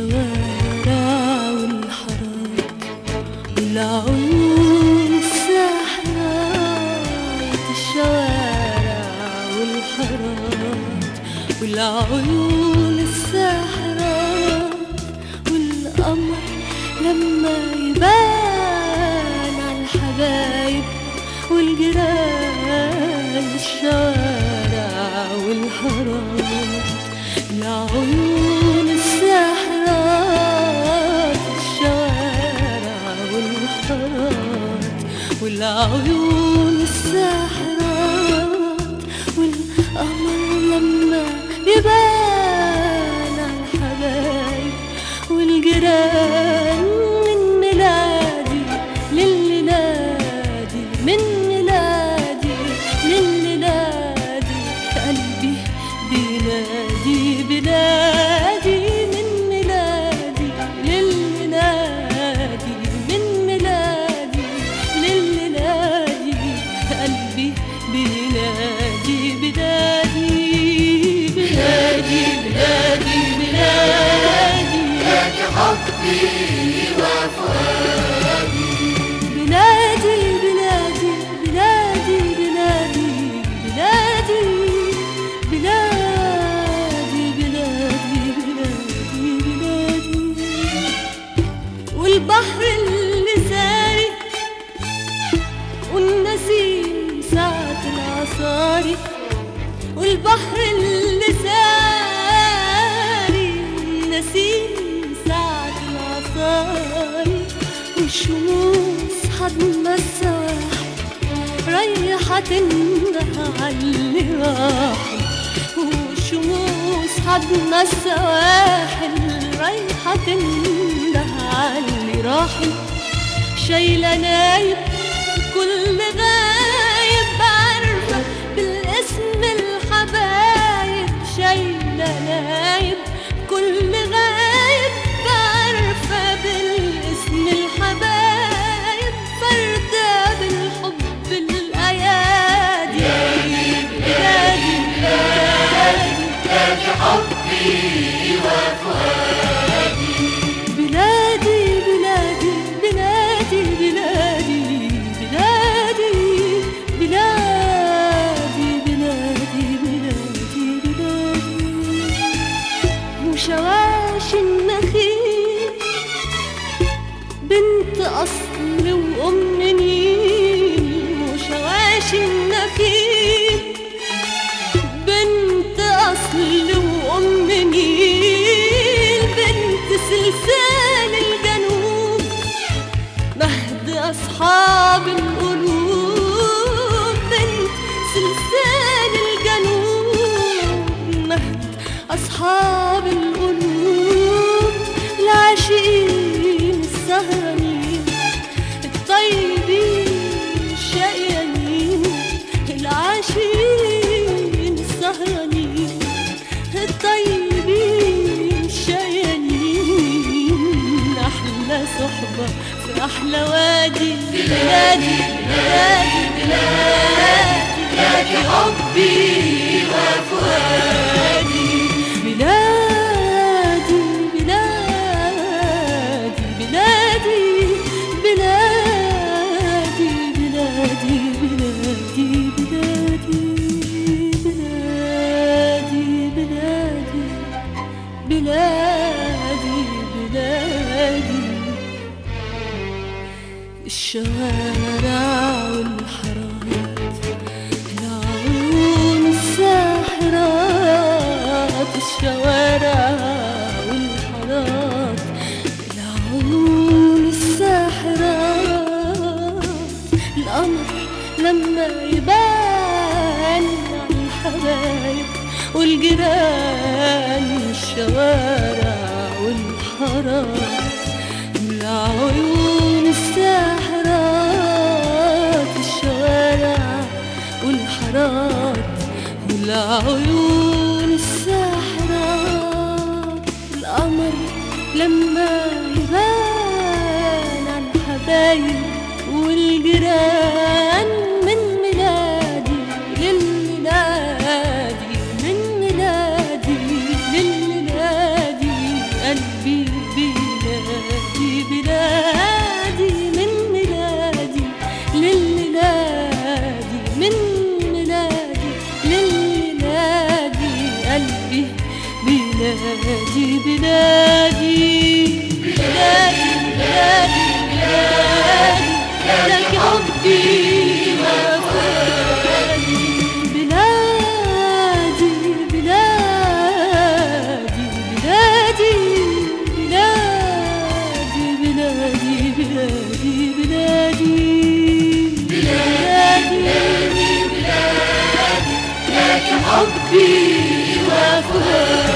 الشوارع والحارات والعيون الساحرات، الشوارع والحارات والعيون الساحرات، والقمر لما يبان عالحبايب والجيران، الشوارع والحارات العيون الساحرات، الشوارع والحارات والعيون الساحرات، والقمر لما يبان عالحبايب والجيران، من ميلادي للي نادي، من ميلادي للي نادي، قلبي بينادي بلادي، من ميلادي للي نادي، من ميلادي للي نادي، قلبي بينادي بلادي بلادي بلادي بلادي، بلادي حبي وفؤادي، بلادي بلادي بلادي بلادي بلادي بلادي بلادي بلادي بلادي، والبحر اللي ساري والنسيم ساعة العصاري، والبحر اللي ساري والنسيم ساعة العصاري، والشموس حضن السواحل رايحة تنده عاللي راحل، والشموس حضن السواحل رايحة تنده عاللي راحل، شايلة نايب كل غايب، عارفة بالاسم الحبايب، شايلة نايب كل غايب، عارفة بالاسم الحبايب، فردة بالحب الأيادي، بلادي بلادي بلادي حبي وفؤادي، بلادي بلادي بلادي بلادي بلادي بلادي بلادي بلادي بلادي، وشواشي النخيل بنت أصل وأم نيل، وشواشي النخيل بنت أصل وأم نيل، بنت سلسال الجنوب مهد أصحاب القلوب، بنت سلسال الجنوب مهد أصحاب القلوب، العاشقين السهرانين الطيبين الشقيانين، العاشقين السهرانين الطيبين الشقيانين، أحلى صحبة في أحلى وادي، بلادي بلادي بلادي بلادي حبي وفؤادي، بلادي بلادي بلادي بلادي بلادي بلادي بلادي بلادي بلادي بلادي، الشوارع والحارات العيون الساحرات، الشوارع والحارات العيون الساحرات، القمر لما يبان عالحبايب والجيران، الشوارع والحارات العيون الساحرات، الشوارع والحارات والعيون الساحرات، القمر لما يبان عالحبايب والجيران، من ميلادي للي نادي، من ميلادي للي نادي، قلبي بلادي بلادي من ميلادي للميلادي من ميلادي للميلادي قلبي بلادي بلادي بلادي بلادي بلادي لك حبي وفؤادي بلادي بلادي بلادي بلادي بلادي بلادي بلادي بلادي لك حبي وفؤادي